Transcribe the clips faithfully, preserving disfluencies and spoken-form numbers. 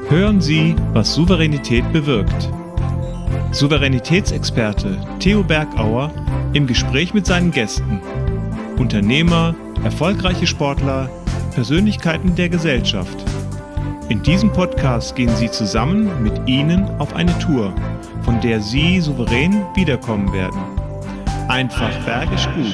Hören Sie, was Souveränität bewirkt. Souveränitätsexperte Theo Bergauer im Gespräch mit seinen Gästen. Unternehmer, erfolgreiche Sportler, Persönlichkeiten der Gesellschaft. In diesem Podcast gehen Sie zusammen mit Ihnen auf eine Tour, von der Sie souverän wiederkommen werden. Einfach bergisch gut.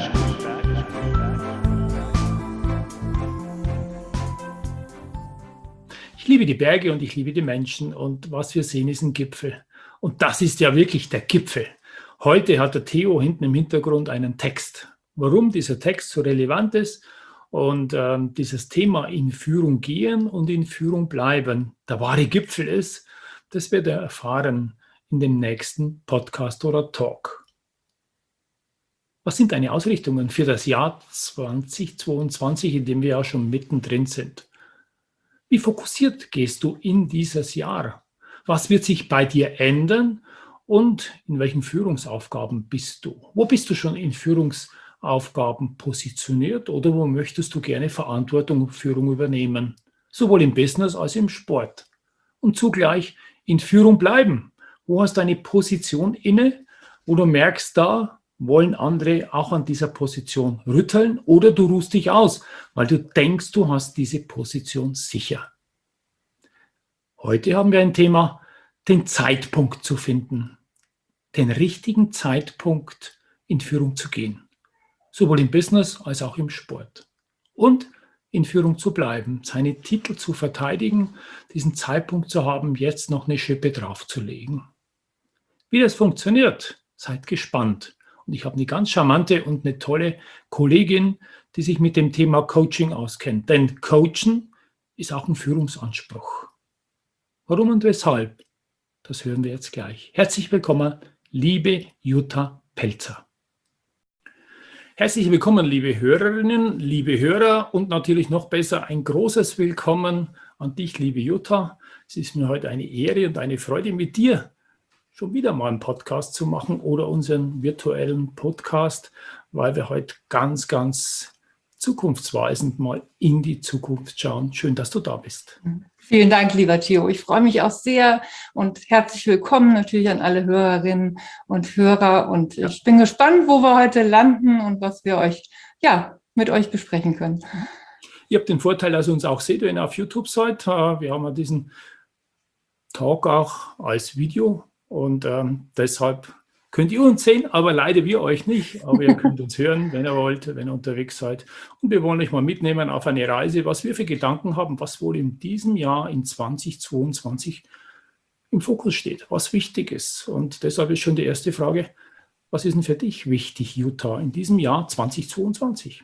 Ich liebe die Berge und ich liebe die Menschen und was wir sehen ist ein Gipfel. Und das ist ja wirklich der Gipfel. Heute hat der Theo hinten im Hintergrund einen Text. Warum dieser Text so relevant ist und ähm, dieses Thema in Führung gehen und in Führung bleiben, der wahre Gipfel ist, das wird er erfahren in dem nächsten Podcast oder Talk. Was sind deine Ausrichtungen für das Jahr zweitausendzweiundzwanzig, in dem wir ja schon mittendrin sind? Wie fokussiert gehst du in dieses Jahr? Was wird sich bei dir ändern und in welchen Führungsaufgaben bist du? Wo bist du schon in Führungsaufgaben positioniert oder wo möchtest du gerne Verantwortung und Führung übernehmen? Sowohl im Business als auch im Sport. Und zugleich in Führung bleiben. Wo hast du eine Position inne, wo du merkst, da wollen andere auch an dieser Position rütteln oder du ruhst dich aus, weil du denkst, du hast diese Position sicher. Heute haben wir ein Thema, den Zeitpunkt zu finden, den richtigen Zeitpunkt in Führung zu gehen, sowohl im Business als auch im Sport und in Führung zu bleiben, seine Titel zu verteidigen, diesen Zeitpunkt zu haben, jetzt noch eine Schippe draufzulegen. Wie das funktioniert, seid gespannt. Und ich habe eine ganz charmante und eine tolle Kollegin, die sich mit dem Thema Coaching auskennt. Denn Coachen ist auch ein Führungsanspruch. Warum und weshalb? Das hören wir jetzt gleich. Herzlich willkommen, liebe Jutta Pelzer. Herzlich willkommen, liebe Hörerinnen, liebe Hörer und natürlich noch besser ein großes Willkommen an dich, liebe Jutta. Es ist mir heute eine Ehre und eine Freude, mit dir schon wieder mal einen Podcast zu machen oder unseren virtuellen Podcast, weil wir heute ganz, ganz zukunftsweisend mal in die Zukunft schauen. Schön, dass du da bist. Vielen Dank, lieber Theo. Ich freue mich auch sehr und herzlich willkommen natürlich an alle Hörerinnen und Hörer. Und ja. Ich bin gespannt, wo wir heute landen und was wir euch, ja, mit euch besprechen können. Ihr habt den Vorteil, dass ihr uns auch seht, wenn ihr auf YouTube seid. Wir haben ja diesen Talk auch als Video. Und ähm, deshalb könnt ihr uns sehen, aber leider wir euch nicht. Aber ihr könnt uns hören, wenn ihr wollt, wenn ihr unterwegs seid. Und wir wollen euch mal mitnehmen auf eine Reise, was wir für Gedanken haben, was wohl in diesem Jahr, in zweitausendzweiundzwanzig, im Fokus steht, was wichtig ist. Und deshalb ist schon die erste Frage, was ist denn für dich wichtig, Jutta, in diesem Jahr zweitausendzweiundzwanzig?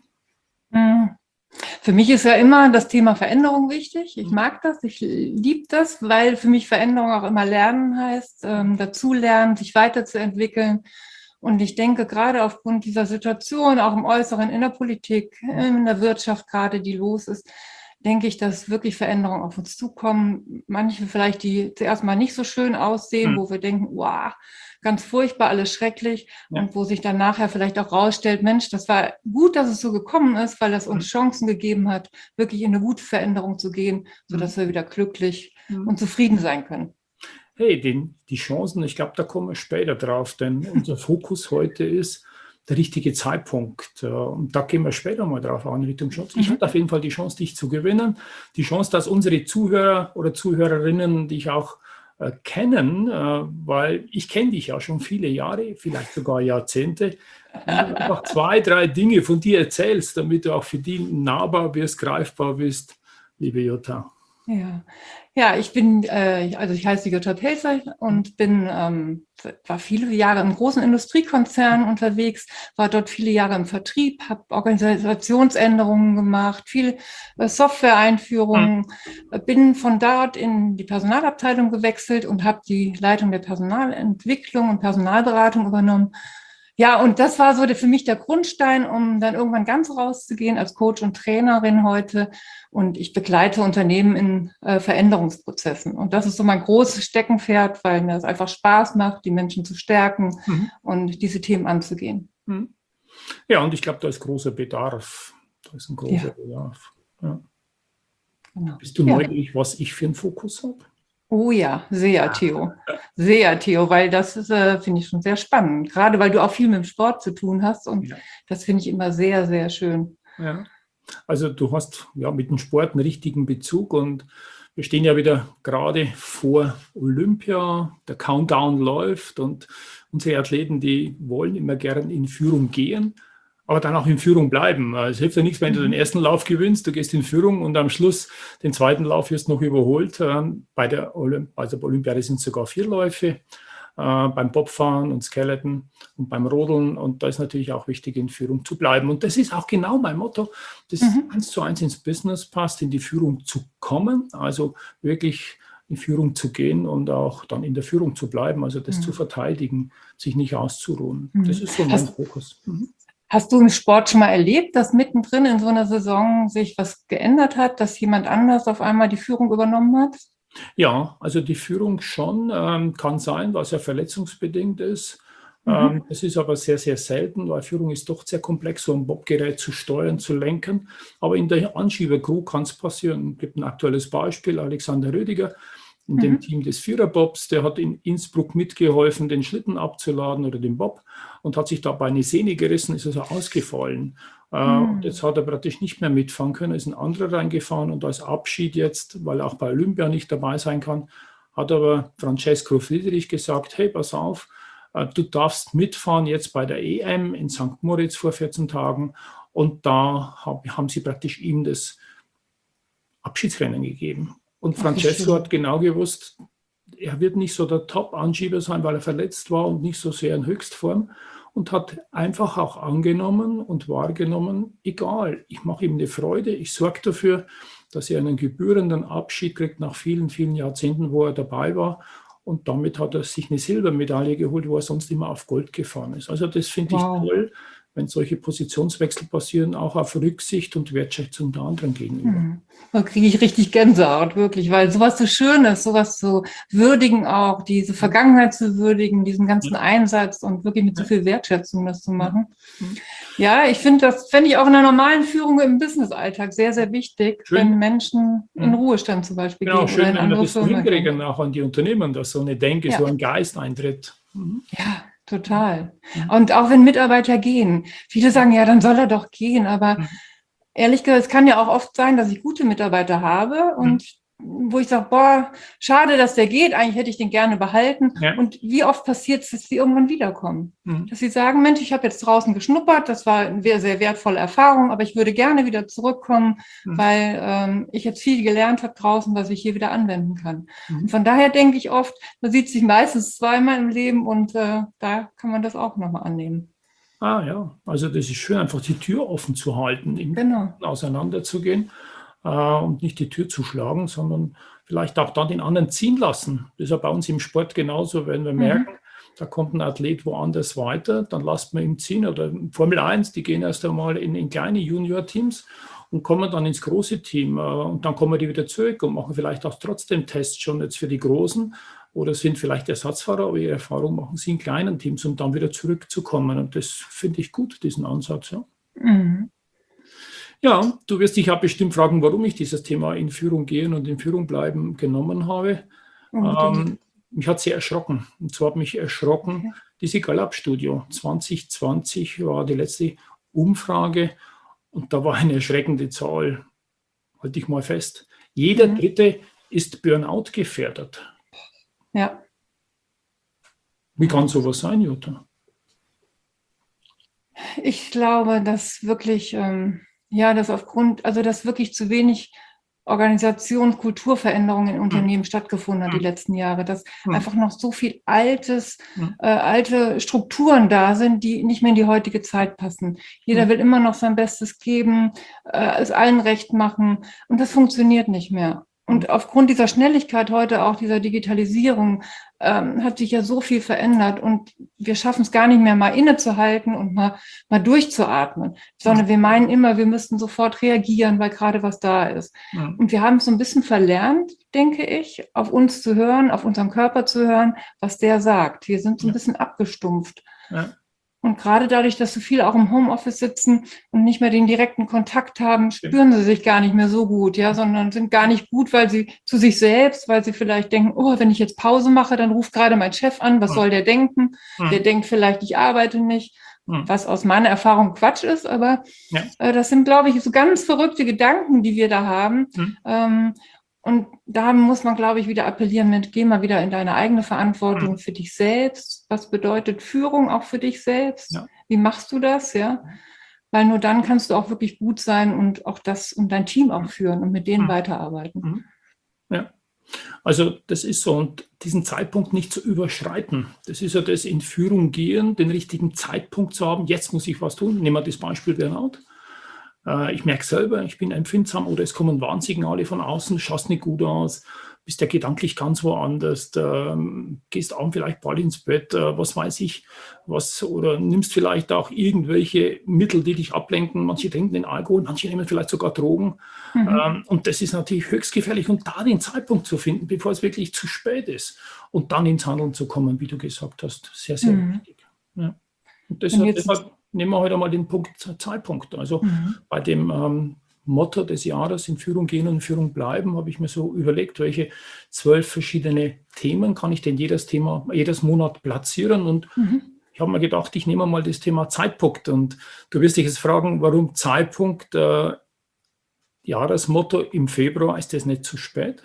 Hm. Für mich ist ja immer das Thema Veränderung wichtig. Ich mag das, ich liebe das, weil für mich Veränderung auch immer Lernen heißt, ähm, dazulernen, sich weiterzuentwickeln. Und ich denke, gerade aufgrund dieser Situation, auch im Äußeren, in der Politik, in der Wirtschaft gerade, die los ist, denke ich, dass wirklich Veränderungen auf uns zukommen. Manche vielleicht, die zuerst mal nicht so schön aussehen, mhm. wo wir denken, wow, ganz furchtbar, alles schrecklich. Ja. Und wo sich dann nachher vielleicht auch rausstellt, Mensch, das war gut, dass es so gekommen ist, weil das uns mhm. Chancen gegeben hat, wirklich in eine gute Veränderung zu gehen, sodass mhm. wir wieder glücklich mhm. und zufrieden sein können. Hey, den, die Chancen, ich glaube, da kommen wir später drauf, denn unser Fokus heute ist der richtige Zeitpunkt. Und da gehen wir später mal drauf an, Richtung Chance. Ich mhm. hatte auf jeden Fall die Chance, dich zu gewinnen. Die Chance, dass unsere Zuhörer oder Zuhörerinnen dich auch äh, kennen, äh, weil ich kenne dich ja schon viele Jahre, vielleicht sogar Jahrzehnte. Und du einfach zwei, drei Dinge von dir erzählst, damit du auch für die nahbar wirst, greifbar bist, liebe Jutta. Ja, ja, ich bin, äh, also ich heiße Jutta Pelzer und bin, ähm, war viele Jahre in großen Industriekonzernen unterwegs, war dort viele Jahre im Vertrieb, habe Organisationsänderungen gemacht, viel äh, Software-Einführungen, mhm. bin von dort in die Personalabteilung gewechselt und habe die Leitung der Personalentwicklung und Personalberatung übernommen. Ja, und das war so der, für mich der Grundstein, um dann irgendwann ganz rauszugehen als Coach und Trainerin heute. Und ich begleite Unternehmen in äh, Veränderungsprozessen. Und das ist so mein großes Steckenpferd, weil mir das einfach Spaß macht, die Menschen zu stärken mhm. und diese Themen anzugehen. Mhm. Ja, und ich glaube, da ist großer Bedarf. Da ist ein großer ja. Bedarf. Ja. Genau. Bist du Ja. neugierig, was ich für einen Fokus habe? Oh ja, sehr, Theo. Sehr, Theo, weil das ist, äh, finde ich schon sehr spannend. Gerade weil du auch viel mit dem Sport zu tun hast und Ja. das finde ich immer sehr, sehr schön. Ja. Also du hast ja mit dem Sport einen richtigen Bezug und wir stehen ja wieder gerade vor Olympia, der Countdown läuft und unsere Athleten, die wollen immer gern in Führung gehen, aber dann auch in Führung bleiben. Es hilft ja nichts, wenn du den ersten Lauf gewinnst, du gehst in Führung und am Schluss den zweiten Lauf wirst noch überholt. Bei der Olymp also bei Olympiade sind es sogar vier Läufe. Äh, beim Bobfahren und Skeleton und beim Rodeln. Und da ist natürlich auch wichtig, in Führung zu bleiben. Und das ist auch genau mein Motto, das Mhm. eins zu eins ins Business passt, in die Führung zu kommen, also wirklich in Führung zu gehen und auch dann in der Führung zu bleiben, also das Mhm. zu verteidigen, sich nicht auszuruhen. Mhm. Das ist so mein Hast- Fokus. Mhm. Hast du im Sport schon mal erlebt, dass mittendrin in so einer Saison sich was geändert hat, dass jemand anders auf einmal die Führung übernommen hat? Ja, also die Führung schon ähm, kann sein, was ja verletzungsbedingt ist. Mhm. Ähm, es ist aber sehr, sehr selten, weil Führung ist doch sehr komplex, so ein Bobgerät zu steuern, zu lenken. Aber in der Anschiebercrew kann es passieren. Es gibt ein aktuelles Beispiel, Alexander Rödiger in dem Mhm. Team des Viererbobs, der hat in Innsbruck mitgeholfen, den Schlitten abzuladen oder den Bob und hat sich dabei eine Sehne gerissen, ist also ausgefallen. Äh, Mhm. Und jetzt hat er praktisch nicht mehr mitfahren können, ist ein anderer reingefahren und als Abschied jetzt, weil er auch bei Olympia nicht dabei sein kann, hat aber Francesco Friedrich gesagt, hey, pass auf, äh, du darfst mitfahren jetzt bei der E M in Sankt Moritz vor vierzehn Tagen und da hab, haben sie praktisch ihm das Abschiedsrennen gegeben. Und Ach, wie Francesco schön. hat genau gewusst, er wird nicht so der Top-Anschieber sein, weil er verletzt war und nicht so sehr in Höchstform und hat einfach auch angenommen und wahrgenommen, egal, ich mache ihm eine Freude, ich sorge dafür, dass er einen gebührenden Abschied kriegt nach vielen, vielen Jahrzehnten, wo er dabei war. Und damit hat er sich eine Silbermedaille geholt, wo er sonst immer auf Gold gefahren ist. Also das finde ich Wow. toll, wenn solche Positionswechsel passieren, auch auf Rücksicht und Wertschätzung der anderen gegenüber. Mhm. Da kriege ich richtig Gänsehaut, wirklich, weil sowas so schön ist, sowas zu würdigen auch, diese Vergangenheit zu würdigen, diesen ganzen Einsatz und wirklich mit so viel Wertschätzung das zu machen. Mhm. Ja, ich finde, das fände ich auch in der normalen Führung im Business-Alltag sehr, sehr wichtig, Schön. wenn Menschen in Mhm. Ruhestand zum Beispiel Genau, gehen schön, oder in wenn wir andere das so Firmen hinkriegen, gehen. auch an die Unternehmen, dass so eine Denke, Ja. so ein Geist eintritt. Mhm. Ja, total. Mhm. Und auch wenn Mitarbeiter gehen. Viele sagen, ja, dann soll er doch gehen. Aber Mhm. ehrlich gesagt, es kann ja auch oft sein, dass ich gute Mitarbeiter habe und wo ich sage, boah, schade, dass der geht. Eigentlich hätte ich den gerne behalten. Ja. Und wie oft passiert es, dass sie irgendwann wiederkommen? Mhm. Dass sie sagen, Mensch, ich habe jetzt draußen geschnuppert, das war eine sehr, sehr wertvolle Erfahrung, aber ich würde gerne wieder zurückkommen, Mhm. weil ähm, ich jetzt viel gelernt habe draußen, was ich hier wieder anwenden kann. Mhm. Und von daher denke ich oft, man sieht sich meistens zweimal im Leben und äh, da kann man das auch nochmal annehmen. Ah ja, also das ist schön, einfach die Tür offen zu halten, im Genau. auseinanderzugehen äh, und nicht die Tür zu schlagen, sondern vielleicht auch dann den anderen ziehen lassen. Das ist ja bei uns im Sport genauso, wenn wir Mhm. merken, da kommt ein Athlet woanders weiter, dann lasst man ihn ziehen. Oder in Formel eins, die gehen erst einmal in, in kleine Junior-Teams und kommen dann ins große Team. Äh, und dann kommen die wieder zurück und machen vielleicht auch trotzdem Tests schon jetzt für die Großen oder sind vielleicht Ersatzfahrer, aber ihre Erfahrung machen sie in kleinen Teams, um dann wieder zurückzukommen. Und das finde ich gut, diesen Ansatz. Ja. Mhm. Ja, du wirst dich ja bestimmt fragen, warum ich dieses Thema in Führung gehen und in Führung bleiben genommen habe. Unbedingt. Ähm, mich hat sehr erschrocken. Und zwar hat mich erschrocken, Okay. diese Gallup-Studie. zwanzig zwanzig war die letzte Umfrage und da war eine erschreckende Zahl. Halte ich mal fest. Jeder Mhm. Dritte ist Burnout gefährdet. Ja. Wie kann sowas sein, Jutta? Ich glaube, dass wirklich, ähm, ja, dass aufgrund, also dass wirklich zu wenig Organisations-, Kulturveränderungen in Unternehmen stattgefunden hat die Mhm. letzten Jahre, dass Mhm. einfach noch so viel altes, Mhm. äh, alte Strukturen da sind, die nicht mehr in die heutige Zeit passen. Jeder Mhm. will immer noch sein Bestes geben, äh, es allen recht machen und das funktioniert nicht mehr. Und aufgrund dieser Schnelligkeit heute, auch dieser Digitalisierung, ähm, hat sich ja so viel verändert und wir schaffen es gar nicht mehr, mal innezuhalten und mal, mal durchzuatmen, sondern wir meinen immer, wir müssten sofort reagieren, weil gerade was da ist. Mhm. Und wir haben es so ein bisschen verlernt, denke ich, auf uns zu hören, auf unseren Körper zu hören, was der sagt. Wir sind so ein Ja. bisschen abgestumpft. Ja. Und gerade dadurch, dass so viele auch im Homeoffice sitzen und nicht mehr den direkten Kontakt haben, spüren sie sich gar nicht mehr so gut, ja, sondern sind gar nicht gut, weil sie zu sich selbst, weil sie vielleicht denken, oh, wenn ich jetzt Pause mache, dann ruft gerade mein Chef an, was soll der denken? Der denkt vielleicht, ich arbeite nicht, was aus meiner Erfahrung Quatsch ist, aber Ja. äh, das sind, glaube ich, so ganz verrückte Gedanken, die wir da haben. Mhm. Ähm, Und da muss man, glaube ich, wieder appellieren mit, geh mal wieder in deine eigene Verantwortung Mhm. für dich selbst. Was bedeutet Führung auch für dich selbst? Ja. Wie machst du das? Ja, weil nur dann kannst du auch wirklich gut sein und auch das und dein Team auch führen und mit denen Mhm. weiterarbeiten. Mhm. Ja, also das ist so, und diesen Zeitpunkt nicht zu überschreiten. Das ist ja das, in Führung gehen, den richtigen Zeitpunkt zu haben. Jetzt muss ich was tun. Nehmen wir das Beispiel Burnout. Äh, Ich merke selber, ich bin empfindsam oder es kommen Warnsignale von außen, schaust nicht gut aus, bist ja gedanklich ganz woanders, ähm, gehst abends vielleicht bald ins Bett, äh, was weiß ich, was, oder nimmst vielleicht auch irgendwelche Mittel, die dich ablenken. Manche trinken den Alkohol, manche nehmen vielleicht sogar Drogen. Mhm. Ähm, und das ist natürlich höchst gefährlich. Und da den Zeitpunkt zu finden, bevor es wirklich zu spät ist und dann ins Handeln zu kommen, wie du gesagt hast, sehr, sehr Mhm. wichtig. Ja. Und Und deshalb, jetzt- deshalb nehmen wir heute mal den Punkt Zeitpunkt. Also Mhm. bei dem ähm, Motto des Jahres, in Führung gehen und in Führung bleiben, habe ich mir so überlegt, welche zwölf verschiedene Themen kann ich denn jedes Thema, jedes Monat platzieren. Und Mhm. ich habe mir gedacht, ich nehme mal das Thema Zeitpunkt. Und du wirst dich jetzt fragen, warum Zeitpunkt, äh, Jahresmotto im Februar, ist das nicht zu spät?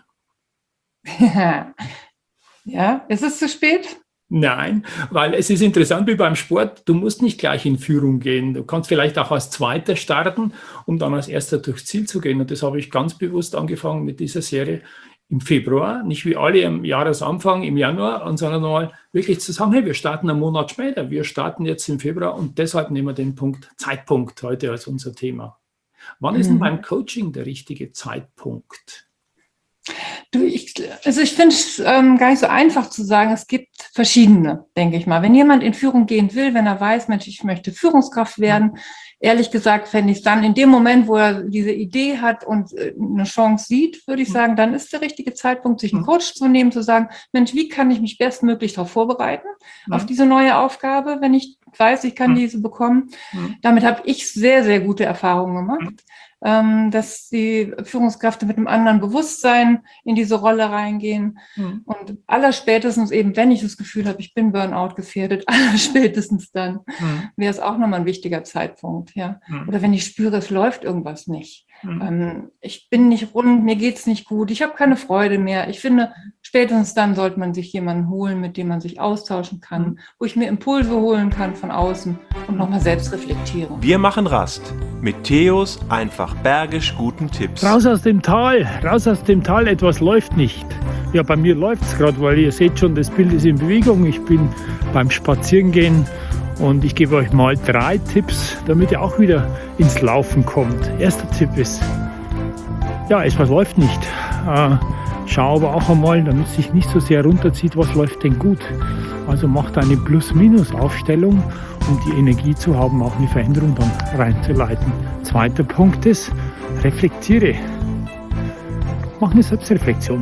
Ja, ist es zu spät? Nein, weil es ist interessant wie beim Sport, du musst nicht gleich in Führung gehen. Du kannst vielleicht auch als Zweiter starten, um dann als Erster durchs Ziel zu gehen. Und das habe ich ganz bewusst angefangen mit dieser Serie im Februar, nicht wie alle am Jahresanfang im Januar, sondern mal wirklich zu sagen, hey, wir starten einen Monat später, wir starten jetzt im Februar und deshalb nehmen wir den Punkt Zeitpunkt heute als unser Thema. Wann ist denn Mhm. beim Coaching der richtige Zeitpunkt? Du, ich, also ich finde es ähm, gar nicht so einfach zu sagen. Es gibt verschiedene, denke ich mal. Wenn jemand in Führung gehen will, wenn er weiß, Mensch, ich möchte Führungskraft werden, ehrlich gesagt, fände ich es dann in dem Moment, wo er diese Idee hat und äh, eine Chance sieht, würde ich sagen, dann ist der richtige Zeitpunkt, sich einen Coach zu nehmen, zu sagen, Mensch, wie kann ich mich bestmöglich darauf vorbereiten, auf diese neue Aufgabe, wenn ich weiß, ich kann diese bekommen. Damit habe ich sehr, sehr gute Erfahrungen gemacht. Ähm, dass die Führungskräfte mit einem anderen Bewusstsein in diese Rolle reingehen. Mhm. Und allerspätestens eben, wenn ich das Gefühl habe, ich bin Burnout gefährdet, allerspätestens dann Mhm. wäre es auch nochmal ein wichtiger Zeitpunkt. Ja. Mhm. Oder wenn ich spüre, es läuft irgendwas nicht. Mhm. Ähm, ich bin nicht rund, mir geht's nicht gut, ich habe keine Freude mehr. Ich finde, spätestens dann sollte man sich jemanden holen, mit dem man sich austauschen kann, Mhm. wo ich mir Impulse holen kann von außen und nochmal selbst reflektiere. Wir machen Rast mit Theos einfach bergisch guten Tipps. Raus aus dem Tal, raus aus dem Tal, etwas läuft nicht. Ja, bei mir läuft es gerade, weil ihr seht schon, das Bild ist in Bewegung. Ich bin beim Spazierengehen und ich gebe euch mal drei Tipps, damit ihr auch wieder ins Laufen kommt. Erster Tipp ist, ja, etwas läuft nicht. Äh, schau aber auch einmal, damit es sich nicht so sehr runterzieht, was läuft denn gut. Also macht eine Plus-Minus-Aufstellung, um die Energie zu haben, auch eine Veränderung dann reinzuleiten. Zweiter Punkt ist, reflektiere. Mach eine Selbstreflexion.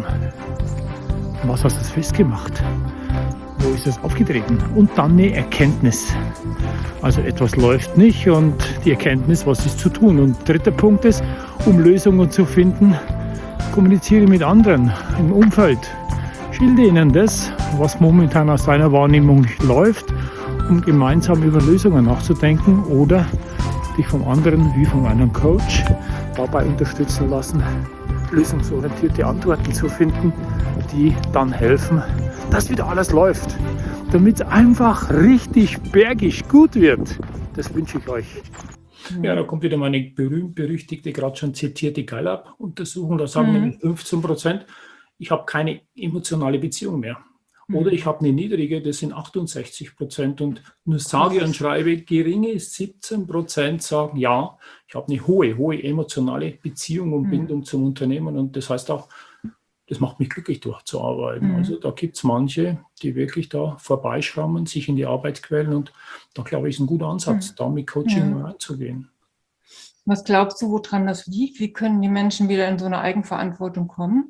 Was hast du festgemacht? Wo ist das aufgetreten? Und dann eine Erkenntnis. Also etwas läuft nicht und die Erkenntnis, was ist zu tun. Und dritter Punkt ist, um Lösungen zu finden, kommuniziere mit anderen im Umfeld. Schilde ihnen das, was momentan aus deiner Wahrnehmung nicht läuft, um gemeinsam über Lösungen nachzudenken oder dich vom anderen wie von einem Coach dabei unterstützen lassen, lösungsorientierte Antworten zu finden, die dann helfen, dass wieder alles läuft, damit es einfach richtig bergig gut wird. Das wünsche ich euch. Ja, da kommt wieder meine berühmt-berüchtigte, gerade schon zitierte Gallup-Untersuchung. Da sagen Mhm. nämlich fünfzehn Prozent, ich habe keine emotionale Beziehung mehr. Oder ich habe eine niedrige, das sind achtundsechzig Prozent. Und nur sage und schreibe, geringe siebzehn Prozent sagen, ja, ich habe eine hohe, hohe emotionale Beziehung und Mhm. Bindung zum Unternehmen. Und das heißt auch, das macht mich glücklich, durchzuarbeiten. Mhm. Also da gibt es manche, die wirklich da vorbeischrammen, sich in die Arbeit quälen. Und da glaube ich, ist ein guter Ansatz, Mhm. da mit Coaching Ja. mal reinzugehen. Was glaubst du, woran das liegt? Wie können die Menschen wieder in so eine Eigenverantwortung kommen?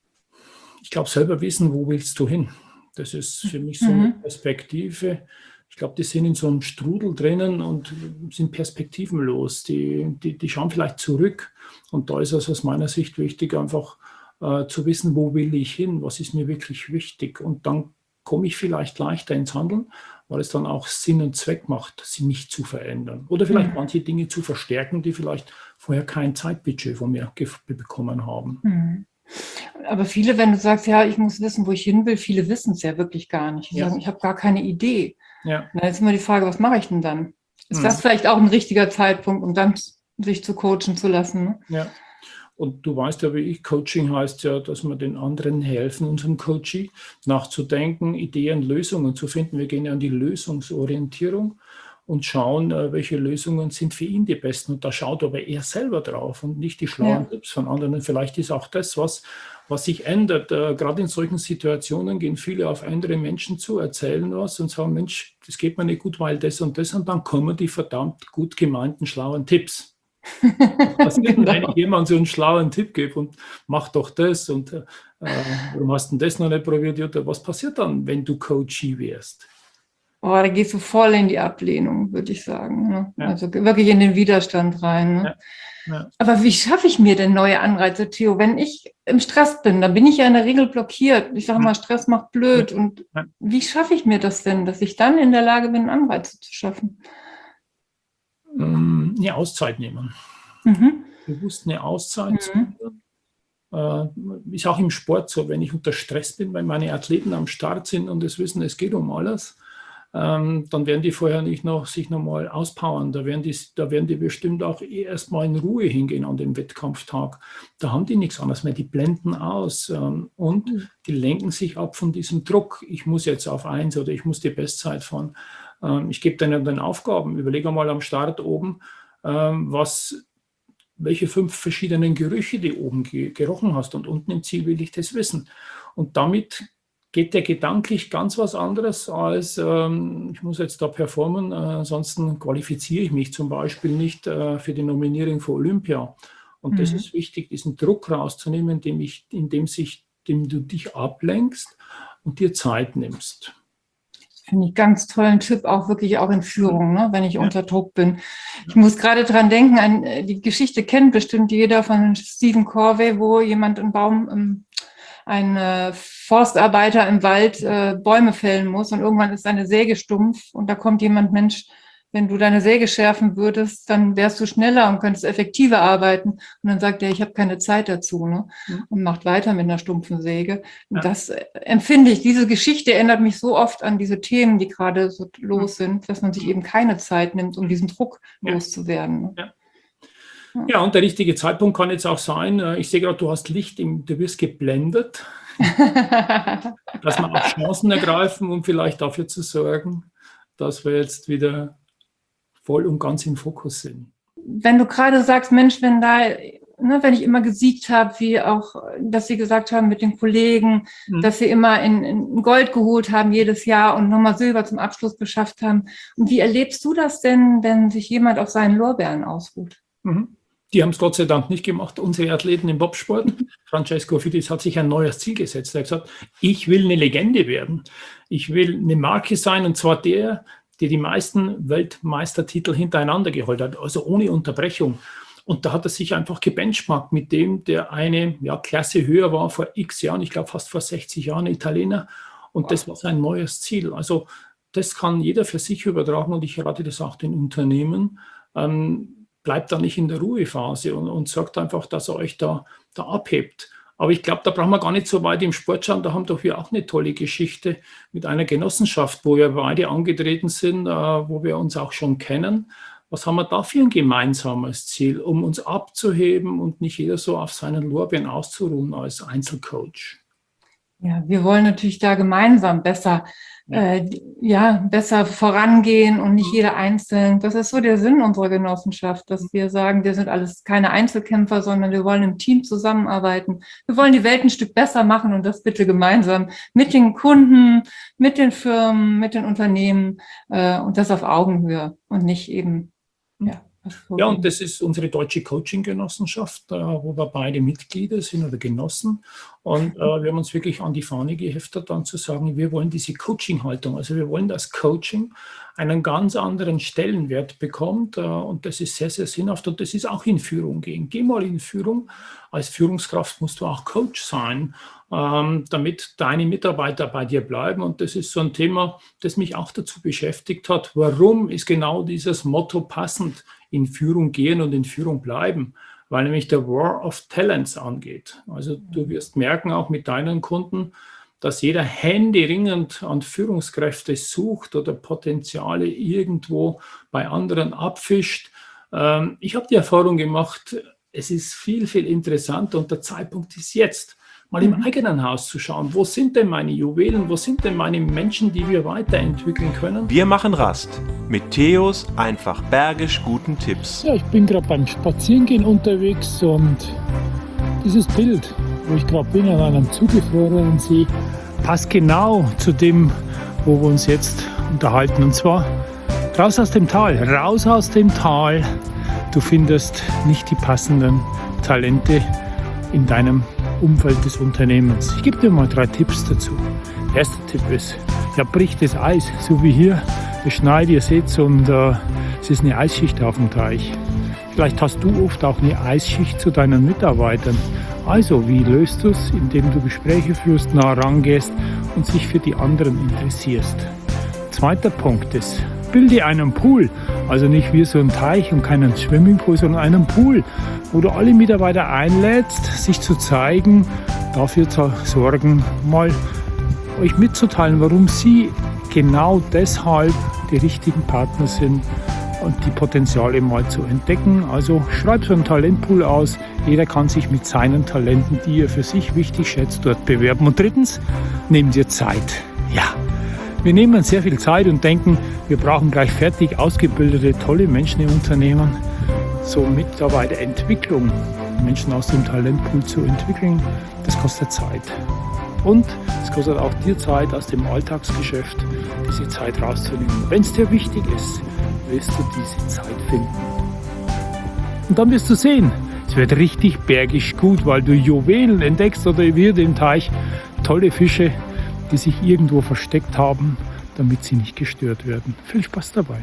Ich glaube, selber wissen, wo willst du hin? Das ist für mich so Mhm. eine Perspektive. ich glaube, die sind in so einem Strudel drinnen und sind perspektivenlos. Die, die, die schauen vielleicht zurück. Und da ist es aus meiner Sicht wichtig, einfach äh, zu wissen, wo will ich hin, was ist mir wirklich wichtig. Und dann komme ich vielleicht leichter ins Handeln, weil es dann auch Sinn und Zweck macht, sie nicht zu verändern. Oder vielleicht mhm. manche Dinge zu verstärken, die vielleicht vorher kein Zeitbudget von mir bekommen haben. Mhm. Aber viele, wenn du sagst, ja, ich muss wissen, wo ich hin will, viele wissen es ja wirklich gar nicht. Die ja. sagen, ich habe gar keine Idee. Ja. Na, jetzt ist immer die Frage, was mache ich denn dann? Ist mhm. das vielleicht auch ein richtiger Zeitpunkt, um dann sich zu coachen zu lassen? Ne? Ja. Und du weißt ja, wie ich, Coaching heißt ja, dass wir den anderen helfen, unserem Coachee, nachzudenken, Ideen, Lösungen zu finden. Wir gehen ja an die Lösungsorientierung und schauen, welche Lösungen sind für ihn die besten. Und da schaut aber er selber drauf und nicht die schlauen ja. Tipps von anderen. Und vielleicht ist auch das, was, was sich ändert. Gerade in solchen Situationen gehen viele auf andere Menschen zu, erzählen was und sagen, Mensch, das geht mir nicht gut, weil das und das. Und dann kommen die verdammt gut gemeinten, schlauen Tipps. Was genau. Wenn ich jemand so einen schlauen Tipp gebe und mach doch das und äh, warum hast du das noch nicht probiert? Oder was passiert dann, wenn du Coachee wärst? Oh, da gehst du voll in die Ablehnung, würde ich sagen. Ne? Ja. Also wirklich in den Widerstand rein. Ne? Ja. Ja. Aber wie schaffe ich mir denn neue Anreize, Theo? Wenn ich im Stress bin, dann bin ich ja in der Regel blockiert. Ich sage mal, Stress macht blöd. Ja. Und ja. wie schaffe ich mir das denn, dass ich dann in der Lage bin, Anreize zu schaffen? Eine Auszeit nehmen. Mhm. Bewusst eine Auszeit mhm. nehmen. Äh, ist auch im Sport so, wenn ich unter Stress bin, weil meine Athleten am Start sind und es wissen, es geht um alles, ähm, dann werden die vorher nicht noch sich nochmal auspowern. Da werden, die, da werden die bestimmt auch erstmal in Ruhe hingehen an dem Wettkampftag. Da haben die nichts anderes mehr. Die blenden aus ähm, und mhm. die lenken sich ab von diesem Druck. Ich muss jetzt auf eins oder ich muss die Bestzeit fahren. Ich gebe denen dann Aufgaben, überlege mal am Start oben, was, welche fünf verschiedenen Gerüche du oben gerochen hast und unten im Ziel will ich das wissen. Und damit geht der gedanklich ganz was anderes als, ich muss jetzt da performen, ansonsten qualifiziere ich mich zum Beispiel nicht für die Nominierung für Olympia. Und mhm. das ist wichtig, diesen Druck rauszunehmen, indem, ich, indem, sich, indem du dich ablenkst und dir Zeit nimmst. Finde ich ganz tollen Tipp, auch wirklich auch in Führung, ne, wenn ich ja. unter Druck bin. Ich muss gerade dran denken, an die Geschichte kennt bestimmt jeder von Stephen Covey, wo jemand einen Baum, ein äh, Forstarbeiter im Wald äh, Bäume fällen muss und irgendwann ist seine Säge stumpf und da kommt jemand, Mensch, wenn du deine Säge schärfen würdest, dann wärst du schneller und könntest effektiver arbeiten. Und dann sagt er, ich habe keine Zeit dazu, ne? Und macht weiter mit einer stumpfen Säge. Und ja. das empfinde ich, diese Geschichte erinnert mich so oft an diese Themen, die gerade so los sind, dass man sich eben keine Zeit nimmt, um diesen Druck ja. loszuwerden. Ne? Ja. Ja. ja, und der richtige Zeitpunkt kann jetzt auch sein, ich sehe gerade, du hast Licht, im, du wirst geblendet, dass wir auch Chancen ergreifen, um vielleicht dafür zu sorgen, dass wir jetzt wieder voll und ganz im Fokus sind. Wenn du gerade sagst, Mensch, wenn da, ne, wenn ich immer gesiegt habe, wie auch, dass sie gesagt haben mit den Kollegen, mhm. dass sie immer in, in Gold geholt haben jedes Jahr und nochmal Silber zum Abschluss geschafft haben. Und wie erlebst du das denn, wenn sich jemand auf seinen Lorbeeren ausruht? Mhm. Die haben es Gott sei Dank nicht gemacht, unsere Athleten im Bobsport. Francesco Fidis hat sich ein neues Ziel gesetzt. Er hat gesagt, ich will eine Legende werden. Ich will eine Marke sein und zwar der, der die meisten Weltmeistertitel hintereinander geholt hat, also ohne Unterbrechung. Und da hat er sich einfach gebenchmarkt mit dem, der eine ja, Klasse höher war vor x Jahren, ich glaube fast vor sechzig Jahren, Italiener. Und wow. das war sein neues Ziel. Also das kann jeder für sich übertragen und ich rate das auch den Unternehmen. Ähm, bleibt da nicht in der Ruhephase und, und sagt einfach, dass er euch da, da abhebt. Aber ich glaube, da brauchen wir gar nicht so weit im Sport schauen. Da haben doch wir auch eine tolle Geschichte mit einer Genossenschaft, wo wir beide angetreten sind, äh, wo wir uns auch schon kennen. Was haben wir da für ein gemeinsames Ziel, um uns abzuheben und nicht jeder so auf seinen Lorbeeren auszuruhen als Einzelcoach? Ja, wir wollen natürlich da gemeinsam besser, äh, ja, besser vorangehen und nicht jeder einzeln. Das ist so der Sinn unserer Genossenschaft, dass wir sagen, wir sind alles keine Einzelkämpfer, sondern wir wollen im Team zusammenarbeiten. Wir wollen die Welt ein Stück besser machen und das bitte gemeinsam mit den Kunden, mit den Firmen, mit den Unternehmen äh, und das auf Augenhöhe und nicht eben, ja, Ja, und das ist unsere deutsche Coaching-Genossenschaft, äh, wo wir beide Mitglieder sind oder Genossen. Und äh, wir haben uns wirklich an die Fahne geheftet, dann zu sagen, wir wollen diese Coaching-Haltung, also wir wollen, dass Coaching einen ganz anderen Stellenwert bekommt. Äh, und das ist sehr, sehr sinnhaft. Und das ist auch in Führung gehen. Geh mal in Führung. Als Führungskraft musst du auch Coach sein, ähm, damit deine Mitarbeiter bei dir bleiben. Und das ist so ein Thema, das mich auch dazu beschäftigt hat. Warum ist genau dieses Motto passend? In Führung gehen und in Führung bleiben, weil nämlich der War of Talents angeht. Also du wirst merken, auch mit deinen Kunden, dass jeder händeringend an Führungskräfte sucht oder Potenziale irgendwo bei anderen abfischt. Ähm, ich habe die Erfahrung gemacht, es ist viel, viel interessanter und der Zeitpunkt ist jetzt, mal im eigenen Haus zu schauen, wo sind denn meine Juwelen, wo sind denn meine Menschen, die wir weiterentwickeln können. Wir machen Rast mit Theos einfach bergisch guten Tipps. Ja, ich bin gerade beim Spazierengehen unterwegs und dieses Bild, wo ich gerade bin, an einem zugefrorenen See, passt genau zu dem, wo wir uns jetzt unterhalten. Und zwar raus aus dem Tal, raus aus dem Tal. Du findest nicht die passenden Talente in deinem Umfeld des Unternehmens. Ich gebe dir mal drei Tipps dazu. Der erste Tipp ist, ja, bricht das Eis, so wie hier. Es schneit, ihr seht, und äh, es ist eine Eisschicht auf dem Teich. Vielleicht hast du oft auch eine Eisschicht zu deinen Mitarbeitern. Also, wie löst du es? Indem du Gespräche führst, nah rangehst und sich für die anderen interessierst. Zweiter Punkt ist, bilde einen Pool. Also nicht wie so ein Teich und keinen Swimmingpool, sondern einen Pool, wo du alle Mitarbeiter einlädst, sich zu zeigen, dafür zu sorgen, mal euch mitzuteilen, warum sie genau deshalb die richtigen Partner sind und die Potenziale mal zu entdecken. Also schreib so einen Talentpool aus. Jeder kann sich mit seinen Talenten, die er für sich wichtig schätzt, dort bewerben. Und drittens, nimm dir Zeit. Ja, wir nehmen sehr viel Zeit und denken, wir brauchen gleich fertig ausgebildete, tolle Menschen im Unternehmen. So Mitarbeiterentwicklung, Menschen aus dem Talentpool zu entwickeln, das kostet Zeit. Und es kostet auch dir Zeit aus dem Alltagsgeschäft, diese Zeit rauszunehmen. Wenn es dir wichtig ist, wirst du diese Zeit finden. Und dann wirst du sehen, es wird richtig bergisch gut, weil du Juwelen entdeckst oder wie den Teich, tolle Fische, die sich irgendwo versteckt haben, damit sie nicht gestört werden. Viel Spaß dabei.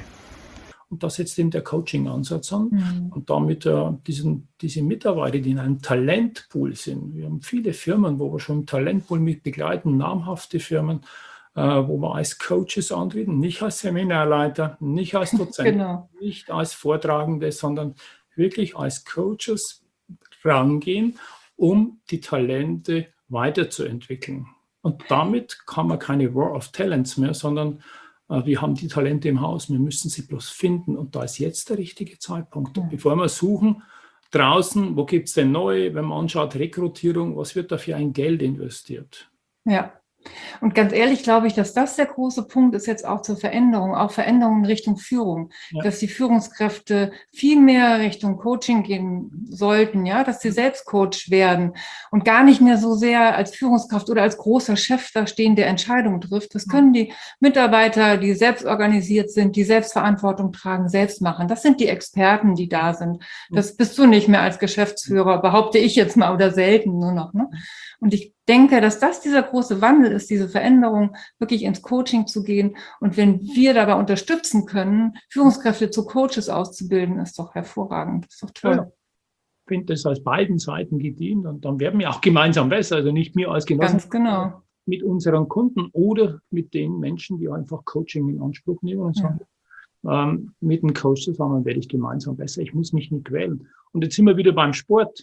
Und da setzt eben der Coaching-Ansatz an. Mhm. Und damit äh, diesen, diese Mitarbeiter, die in einem Talentpool sind. Wir haben viele Firmen, wo wir schon im Talentpool mit begleiten, namhafte Firmen, äh, wo wir als Coaches antreten, nicht als Seminarleiter, nicht als Dozent, Genau. nicht als Vortragende, sondern wirklich als Coaches rangehen, um die Talente weiterzuentwickeln. Und damit kann man keine War of Talents mehr, sondern äh, wir haben die Talente im Haus, wir müssen sie bloß finden. Und da ist jetzt der richtige Zeitpunkt. Und bevor wir suchen, draußen, wo gibt es denn neu, wenn man anschaut, Rekrutierung, was wird da für ein Geld investiert? Ja. Und ganz ehrlich glaube ich, dass das der große Punkt ist jetzt auch zur Veränderung, auch Veränderungen in Richtung Führung, Ja. dass die Führungskräfte viel mehr Richtung Coaching gehen sollten, ja, dass sie selbst Coach werden und gar nicht mehr so sehr als Führungskraft oder als großer Chef da stehen, der Entscheidungen trifft. Das können die Mitarbeiter, die selbst organisiert sind, die Selbstverantwortung tragen, selbst machen. Das sind die Experten, die da sind. Das bist du nicht mehr als Geschäftsführer, behaupte ich jetzt mal, oder selten nur noch, ne? Und ich denke, dass das dieser große Wandel ist, diese Veränderung, wirklich ins Coaching zu gehen. Und wenn wir dabei unterstützen können, Führungskräfte zu Coaches auszubilden, ist doch hervorragend, ist doch toll. Ja. Ich finde das als beiden Seiten gedient und dann werden wir auch gemeinsam besser. Also nicht mir als Genossen, Ganz genau. mit unseren Kunden oder mit den Menschen, die einfach Coaching in Anspruch nehmen und sagen, ja. ähm, mit einem Coach zusammen werde ich gemeinsam besser. Ich muss mich nicht quälen. Und jetzt sind wir wieder beim Sport.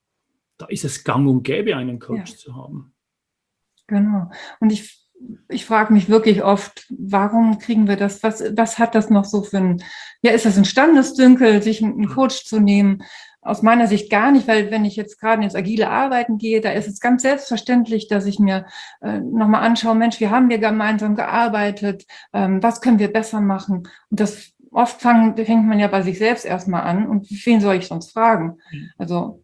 Da ist es gang und gäbe, einen Coach Ja. zu haben. Genau. Und ich, ich frage mich wirklich oft, warum kriegen wir das? Was, was hat das noch so für ein, ja, ist das ein Standesdünkel, sich einen Coach zu nehmen? Aus meiner Sicht gar nicht, weil wenn ich jetzt gerade ins agile Arbeiten gehe, da ist es ganz selbstverständlich, dass ich mir äh, nochmal anschaue, Mensch, wie haben wir gemeinsam gearbeitet? Ähm, was können wir besser machen? Und das oft fang, fängt man ja bei sich selbst erstmal an. Und wen soll ich sonst fragen? Also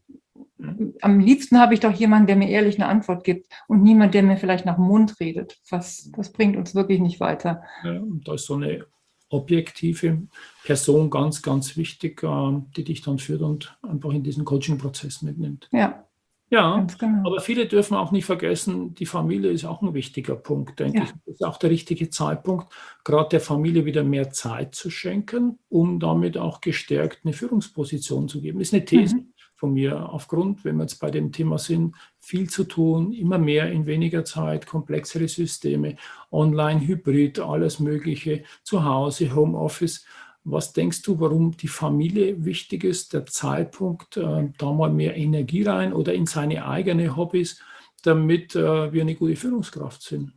am liebsten habe ich doch jemanden, der mir ehrlich eine Antwort gibt und niemand, der mir vielleicht nach dem Mund redet. Was, das bringt uns wirklich nicht weiter. Ja, und da ist so eine objektive Person, ganz, ganz wichtig, äh, die dich dann führt und einfach in diesen Coaching-Prozess mitnimmt. Ja, Ja, ganz genau. aber viele dürfen auch nicht vergessen, die Familie ist auch ein wichtiger Punkt, denke Ja. ich. Das ist auch der richtige Zeitpunkt, gerade der Familie wieder mehr Zeit zu schenken, um damit auch gestärkt eine Führungsposition zu geben. Das ist eine These Mhm. von mir aufgrund, wenn wir jetzt bei dem Thema sind, viel zu tun, immer mehr in weniger Zeit, komplexere Systeme, online, Hybrid, alles Mögliche, zu Hause, Homeoffice. Was denkst du, warum die Familie wichtig ist, der Zeitpunkt, äh, da mal mehr Energie rein oder in seine eigenen Hobbys, damit äh, wir eine gute Führungskraft sind?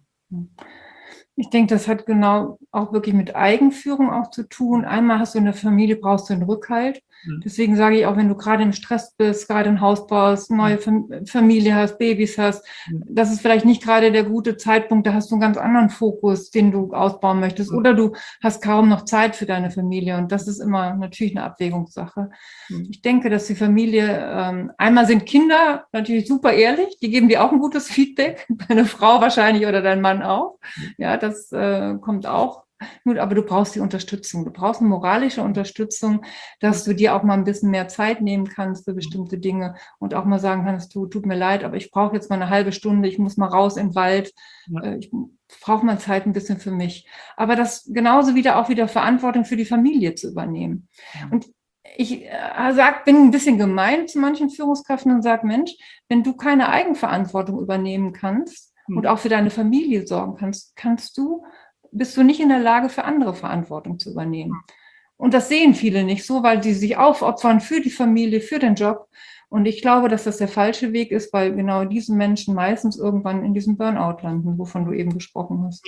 Ich denke, das hat genau auch wirklich mit Eigenführung auch zu tun. Einmal hast du in der Familie, brauchst du einen Rückhalt. Mhm. Deswegen sage ich auch, wenn du gerade im Stress bist, gerade ein Haus baust, neue Fam- Familie hast, Babys hast, Mhm. das ist vielleicht nicht gerade der gute Zeitpunkt, da hast du einen ganz anderen Fokus, den du ausbauen möchtest. Mhm. Oder du hast kaum noch Zeit für deine Familie. Und das ist immer natürlich eine Abwägungssache. Mhm. Ich denke, dass die Familie, ähm, einmal sind Kinder natürlich super ehrlich, die geben dir auch ein gutes Feedback, deine Frau wahrscheinlich oder dein Mann auch. Ja, das äh, kommt auch. Gut, aber du brauchst die Unterstützung. Du brauchst eine moralische Unterstützung, dass du dir auch mal ein bisschen mehr Zeit nehmen kannst für bestimmte Dinge und auch mal sagen kannst, du, tut mir leid, aber ich brauche jetzt mal eine halbe Stunde, ich muss mal raus in den Wald, Ja. äh, ich brauche mal Zeit ein bisschen für mich. Aber das genauso wieder auch wieder Verantwortung für die Familie zu übernehmen. Ja. Und ich äh, sag, bin ein bisschen gemein zu manchen Führungskräften und sage, Mensch, wenn du keine Eigenverantwortung übernehmen kannst Mhm. und auch für deine Familie sorgen kannst, kannst du, bist du nicht in der Lage, für andere Verantwortung zu übernehmen. Und das sehen viele nicht so, weil die sich aufopfern für die Familie, für den Job. Und ich glaube, dass das der falsche Weg ist, weil genau diese Menschen meistens irgendwann in diesem Burnout landen, wovon du eben gesprochen hast. Ja.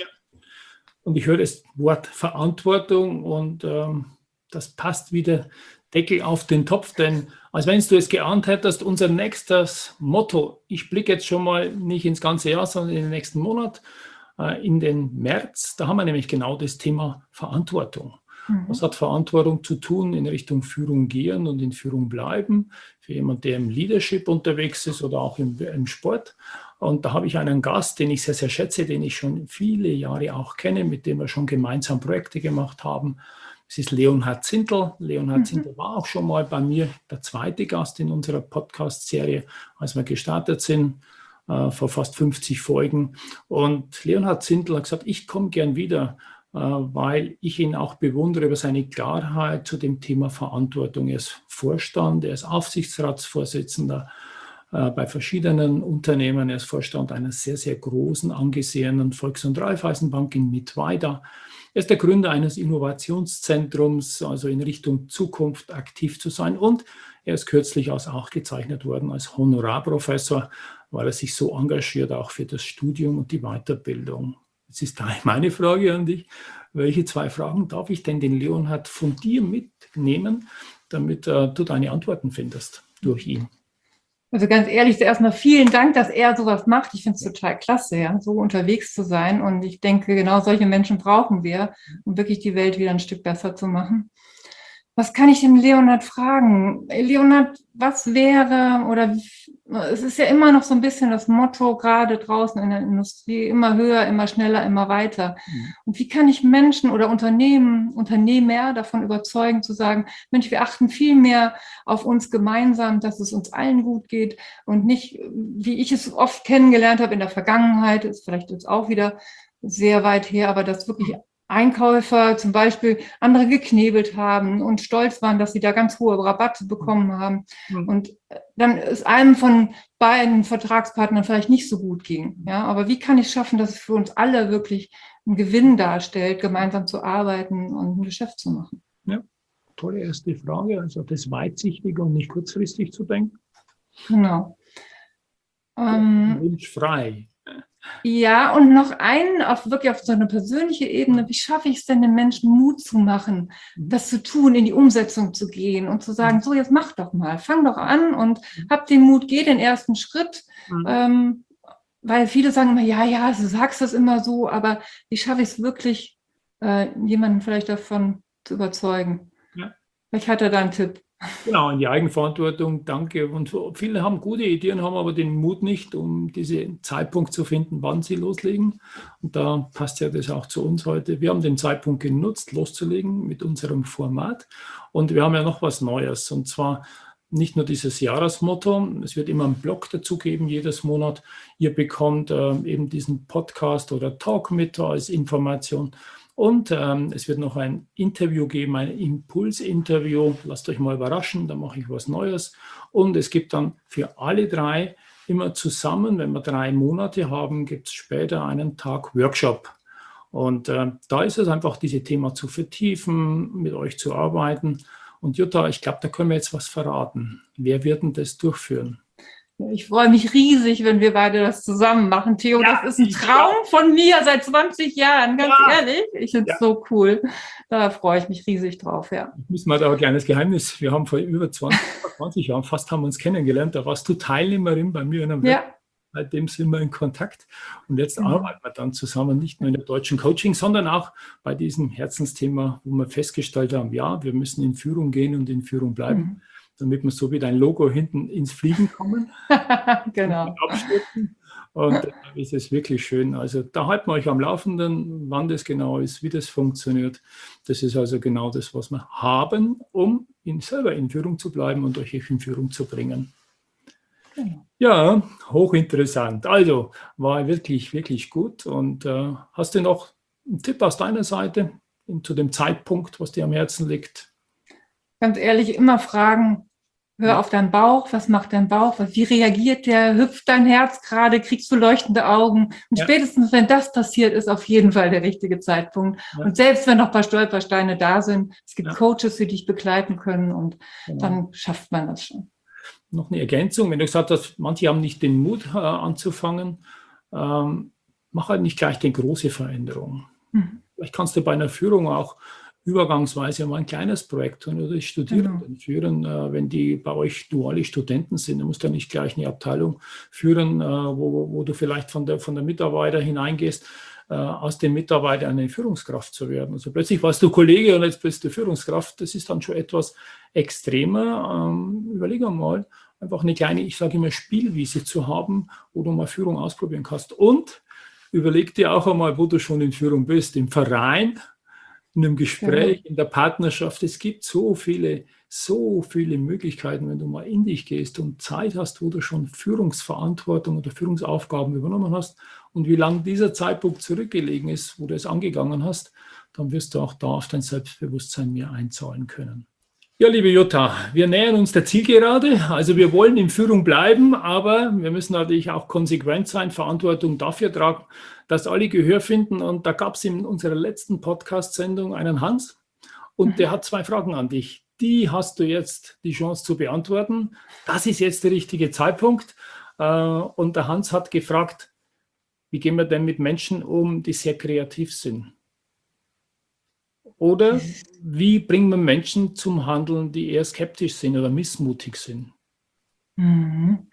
Und ich höre das Wort Verantwortung und ähm, das passt wieder Deckel auf den Topf, denn als wenn du es geahnt hättest, unser nächstes Motto, ich blicke jetzt schon mal nicht ins ganze Jahr, sondern in den nächsten Monat, äh, in den März, da haben wir nämlich genau das Thema Verantwortung. Mhm. Was hat Verantwortung zu tun, in Richtung Führung gehen und in Führung bleiben, für jemanden, der im Leadership unterwegs ist oder auch im, im Sport. Und da habe ich einen Gast, den ich sehr, sehr schätze, den ich schon viele Jahre auch kenne, mit dem wir schon gemeinsam Projekte gemacht haben. Das ist Leonhard Zindel. Leonhard Mhm. Zindel war auch schon mal bei mir der zweite Gast in unserer Podcast-Serie, als wir gestartet sind, äh, vor fast fünfzig Folgen. Und Leonhard Zindel hat gesagt, ich komme gern wieder, äh, weil ich ihn auch bewundere über seine Klarheit zu dem Thema Verantwortung. Er ist Vorstand, er ist Aufsichtsratsvorsitzender äh, bei verschiedenen Unternehmen. Er ist Vorstand einer sehr, sehr großen, angesehenen Volks- und Raiffeisenbank in Mittweida. Er ist der Gründer eines Innovationszentrums, also in Richtung Zukunft aktiv zu sein. Und er ist kürzlich als auch gezeichnet worden als Honorarprofessor, weil er sich so engagiert, auch für das Studium und die Weiterbildung. Jetzt ist daher meine Frage an dich. Welche zwei Fragen darf ich denn den Leonhard von dir mitnehmen, damit äh, du deine Antworten findest durch ihn? Also ganz ehrlich, zuerst mal vielen Dank, dass er sowas macht. Ich finde es total klasse, ja, so unterwegs zu sein. Und ich denke, genau solche Menschen brauchen wir, um wirklich die Welt wieder ein Stück besser zu machen. Was kann ich dem Leonhard fragen? Leonhard, was wäre, oder es ist ja immer noch so ein bisschen das Motto, gerade draußen in der Industrie, immer höher, immer schneller, immer weiter. Mhm. Und wie kann ich Menschen oder Unternehmen, Unternehmer davon überzeugen, zu sagen, Mensch, wir achten viel mehr auf uns gemeinsam, dass es uns allen gut geht und nicht, wie ich es oft kennengelernt habe in der Vergangenheit, ist vielleicht jetzt auch wieder sehr weit her, aber dass wirklich Einkäufer zum Beispiel andere geknebelt haben und stolz waren, dass sie da ganz hohe Rabatte bekommen haben. Mhm. Und dann ist einem von beiden Vertragspartnern vielleicht nicht so gut ging. Ja, aber wie kann ich schaffen, dass es für uns alle wirklich einen Gewinn darstellt, gemeinsam zu arbeiten und ein Geschäft zu machen? Ja, tolle erste Frage. Also das weitsichtig und nicht kurzfristig zu denken. Genau. Ähm, Wunschfrei. Ja, und noch einen, auf wirklich auf so eine persönliche Ebene, wie schaffe ich es denn, den Menschen Mut zu machen, das zu tun, in die Umsetzung zu gehen und zu sagen, so, jetzt mach doch mal, fang doch an und hab den Mut, geh den ersten Schritt. Mhm. Ähm, weil viele sagen immer, ja, ja, du sagst das immer so, aber wie schaffe ich es wirklich, äh, jemanden vielleicht davon zu überzeugen? Ja. Vielleicht hat er da einen Tipp. Genau, in die Eigenverantwortung, danke. Und so, viele haben gute Ideen, haben aber den Mut nicht, um diesen Zeitpunkt zu finden, wann sie loslegen. Und da passt ja das auch zu uns heute. Wir haben den Zeitpunkt genutzt, loszulegen mit unserem Format. Und wir haben ja noch was Neues. Und zwar nicht nur dieses Jahresmotto, es wird immer einen Blog dazu geben, jedes Monat. Ihr bekommt äh, eben diesen Podcast oder Talk mit als Information. Und ähm, es wird noch ein Interview geben, ein Impulsinterview. Lasst euch mal überraschen, da mache ich was Neues. Und es gibt dann für alle drei immer zusammen, wenn wir drei Monate haben, gibt es später einen Tag Workshop. Und äh, da ist es einfach, dieses Thema zu vertiefen, mit euch zu arbeiten. Und Jutta, ich glaube, da können wir jetzt was verraten. Wer wird denn das durchführen? Ich freue mich riesig, wenn wir beide das zusammen machen. Theo, ja, das ist ein Traum von mir seit zwanzig Jahren, ganz ja. ehrlich. Ich finde es ja. so cool. Da freue ich mich riesig drauf, ja. Müssen wir da ein kleines Geheimnis. Wir haben vor über zwanzig, zwanzig Jahren, fast haben wir uns kennengelernt. Da warst du Teilnehmerin bei mir in einem ja. Web. Seitdem sind wir in Kontakt. Und jetzt mhm. arbeiten wir dann zusammen, nicht nur in der deutschen Coaching, sondern auch bei diesem Herzensthema, wo wir festgestellt haben, ja, wir müssen in Führung gehen und in Führung bleiben. Mhm. Damit wir so wie dein Logo hinten ins Fliegen kommen. Genau. Und, und da ist es wirklich schön. Also da halten wir euch am Laufenden, wann das genau ist, wie das funktioniert. Das ist also genau das, was wir haben, um in, selber in Führung zu bleiben und euch in Führung zu bringen. Genau. Ja, hochinteressant. Also war wirklich, wirklich gut. Und äh, hast du noch einen Tipp aus deiner Seite zu dem Zeitpunkt, was dir am Herzen liegt? Ganz ehrlich, immer fragen, hör auf deinen Bauch, was macht dein Bauch, wie reagiert der, hüpft dein Herz gerade, kriegst du leuchtende Augen. Und ja. spätestens, wenn das passiert, ist auf jeden Fall der richtige Zeitpunkt. Ja. Und selbst wenn noch ein paar Stolpersteine da sind, es gibt ja. Coaches, die dich begleiten können und genau. dann schafft man das schon. Noch eine Ergänzung, wenn du gesagt hast, manche haben nicht den Mut äh, anzufangen, ähm, mach halt nicht gleich die große Veränderung. Mhm. Vielleicht kannst du bei einer Führung auch übergangsweise mal ein kleines Projekt tun oder die Studierenden mhm. führen, äh, wenn die bei euch duale Studenten sind. Du musst ja nicht gleich eine Abteilung führen, äh, wo, wo du vielleicht von der, von der Mitarbeiter hineingehst, äh, aus dem Mitarbeiter eine Führungskraft zu werden. Also plötzlich warst du Kollege und jetzt bist du Führungskraft. Das ist dann schon etwas extremer. Ähm, überleg mal, einfach eine kleine, ich sage immer, Spielwiese zu haben, wo du mal Führung ausprobieren kannst. Und überleg dir auch einmal, wo du schon in Führung bist, im Verein, in einem Gespräch, in der Partnerschaft. Es gibt so viele, so viele Möglichkeiten, wenn du mal in dich gehst und Zeit hast, wo du schon Führungsverantwortung oder Führungsaufgaben übernommen hast und wie lange dieser Zeitpunkt zurückgelegen ist, wo du es angegangen hast, dann wirst du auch da auf dein Selbstbewusstsein mehr einzahlen können. Ja, liebe Jutta, wir nähern uns der Zielgerade. Also wir wollen in Führung bleiben, aber wir müssen natürlich auch konsequent sein, Verantwortung dafür tragen, dass alle Gehör finden. Und da gab es in unserer letzten Podcast-Sendung einen Hans und mhm. der hat zwei Fragen an dich. Die hast du jetzt die Chance zu beantworten. Das ist jetzt der richtige Zeitpunkt. Und der Hans hat gefragt, wie gehen wir denn mit Menschen um, die sehr kreativ sind? Oder wie bringen wir Menschen zum Handeln, die eher skeptisch sind oder missmutig sind? Mhm.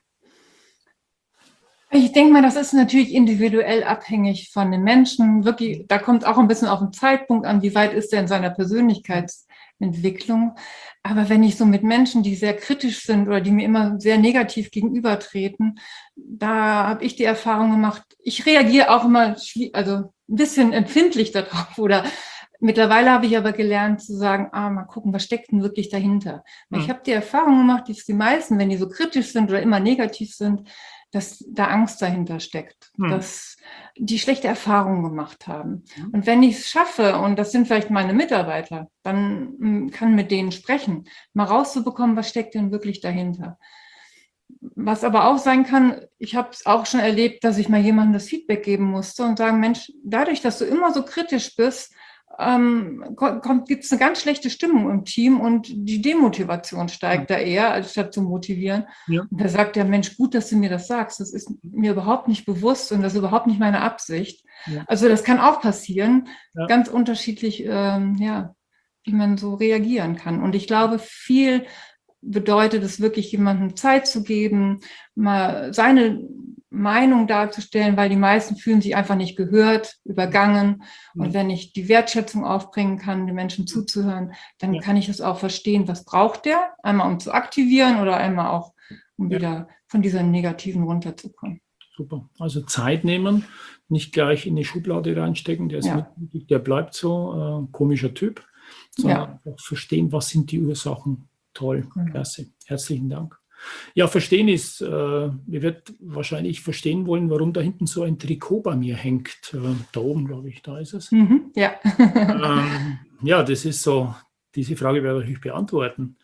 Ich denke mal, das ist natürlich individuell abhängig von den Menschen. Wirklich, da kommt auch ein bisschen auf den Zeitpunkt an, wie weit ist er in seiner Persönlichkeitsentwicklung. Aber wenn ich so mit Menschen, die sehr kritisch sind oder die mir immer sehr negativ gegenübertreten, da habe ich die Erfahrung gemacht, ich reagiere auch immer also ein bisschen empfindlich darauf oder mittlerweile habe ich aber gelernt zu sagen, ah, mal gucken, was steckt denn wirklich dahinter? Weil ich habe die Erfahrung gemacht, dass die meisten, wenn die so kritisch sind oder immer negativ sind, dass da Angst dahinter steckt, hm. dass die schlechte Erfahrungen gemacht haben. Hm. Und wenn ich es schaffe, und das sind vielleicht meine Mitarbeiter, dann kann mit denen sprechen, mal rauszubekommen, was steckt denn wirklich dahinter. Was aber auch sein kann, ich habe es auch schon erlebt, dass ich mal jemandem das Feedback geben musste und sagen, Mensch, dadurch, dass du immer so kritisch bist, ähm, gibt es eine ganz schlechte Stimmung im Team und die Demotivation steigt ja. da eher, als statt zu motivieren. Ja. Und da sagt der Mensch, gut, dass du mir das sagst, das ist mir überhaupt nicht bewusst und das ist überhaupt nicht meine Absicht. Ja. Also das kann auch passieren, ja. ganz unterschiedlich, ähm, ja, wie man so reagieren kann. Und ich glaube, viel bedeutet es wirklich, jemandem Zeit zu geben, mal seine Meinung darzustellen, weil die meisten fühlen sich einfach nicht gehört, übergangen. Und wenn ich die Wertschätzung aufbringen kann, den Menschen zuzuhören, dann ja. kann ich es auch verstehen, was braucht der, einmal um zu aktivieren oder einmal auch, um ja. wieder von dieser Negativen runterzukommen. Super. Also Zeit nehmen, nicht gleich in die Schublade reinstecken, der ist Ja. mittelmäßig, der bleibt so, äh, komischer Typ, sondern ja. auch verstehen, was sind die Ursachen. Toll, mhm. klasse. Herzlichen Dank. Ja, verstehen ist, äh, ihr werdet wahrscheinlich verstehen wollen, warum da hinten so ein Trikot bei mir hängt. Äh, da oben, glaube ich, da ist es. Mhm, ja. ähm, ja, das ist so, diese Frage werde ich beantworten.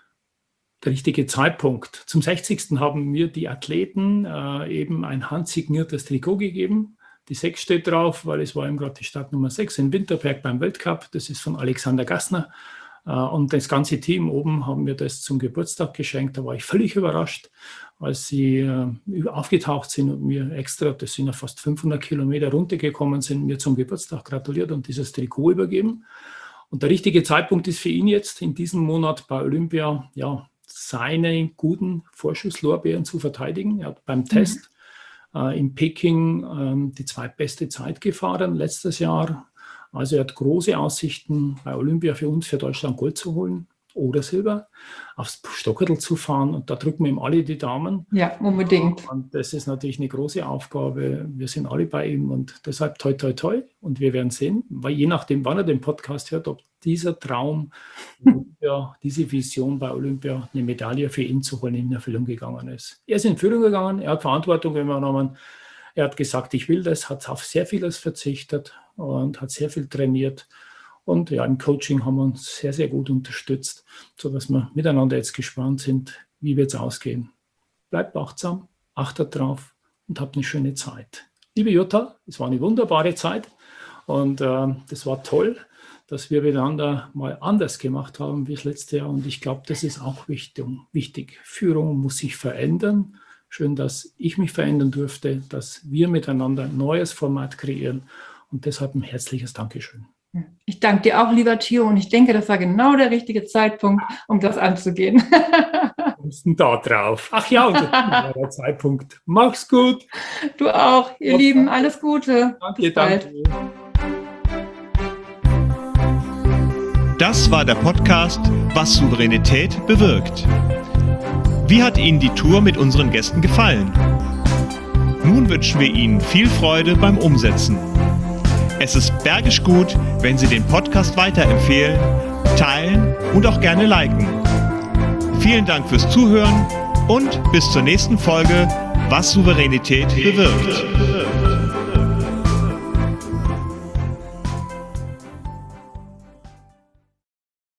Der richtige Zeitpunkt. Zum sechzigsten haben mir die Athleten äh, eben ein handsigniertes Trikot gegeben. Die sechs steht drauf, weil es war eben gerade die Start Nummer sechs in Winterberg beim Weltcup. Das ist von Alexander Gassner. Und das ganze Team oben haben mir das zum Geburtstag geschenkt. Da war ich völlig überrascht, als sie äh, aufgetaucht sind und mir extra, das sind ja fast fünfhundert Kilometer runtergekommen sind, mir zum Geburtstag gratuliert und dieses Trikot übergeben. Und der richtige Zeitpunkt ist für ihn jetzt in diesem Monat bei Olympia, ja, seine guten Vorschusslorbeeren zu verteidigen. Er hat beim mhm. Test äh, in Peking äh, die zweitbeste Zeit gefahren letztes Jahr. Also er hat große Aussichten, bei Olympia für uns, für Deutschland Gold zu holen oder Silber, aufs Stockerl zu fahren. Und da drücken wir ihm alle die Daumen. Ja, unbedingt. Und das ist natürlich eine große Aufgabe. Wir sind alle bei ihm und deshalb toi, toi, toi. Und wir werden sehen, weil je nachdem, wann er den Podcast hört, ob dieser Traum, ja, diese Vision bei Olympia, eine Medaille für ihn zu holen, in Erfüllung gegangen ist. Er ist in Führung gegangen, er hat Verantwortung übernommen. Er hat gesagt, ich will das, hat auf sehr vieles verzichtet und hat sehr viel trainiert. Und ja, im Coaching haben wir uns sehr, sehr gut unterstützt, sodass wir miteinander jetzt gespannt sind, wie wird es ausgehen. Bleibt achtsam, achtet drauf und habt eine schöne Zeit. Liebe Jutta, es war eine wunderbare Zeit und äh, das war toll, dass wir miteinander mal anders gemacht haben wie das letzte Jahr. Und ich glaube, das ist auch wichtig. wichtig. Führung muss sich verändern. Schön, dass ich mich verändern durfte, dass wir miteinander ein neues Format kreieren. Und deshalb ein herzliches Dankeschön. Ich danke dir auch, lieber Theo. Und ich denke, das war genau der richtige Zeitpunkt, um das anzugehen. Kommst du da drauf? Ach ja, und das war der Zeitpunkt. Mach's gut. Du auch, ihr Okay. Lieben. Alles Gute. Danke, Bis bald. danke. Das war der Podcast Was Souveränität bewirkt. Wie hat Ihnen die Tour mit unseren Gästen gefallen? Nun wünschen wir Ihnen viel Freude beim Umsetzen. Es ist bergisch gut, wenn Sie den Podcast weiterempfehlen, teilen und auch gerne liken. Vielen Dank fürs Zuhören und bis zur nächsten Folge Was Souveränität bewirkt.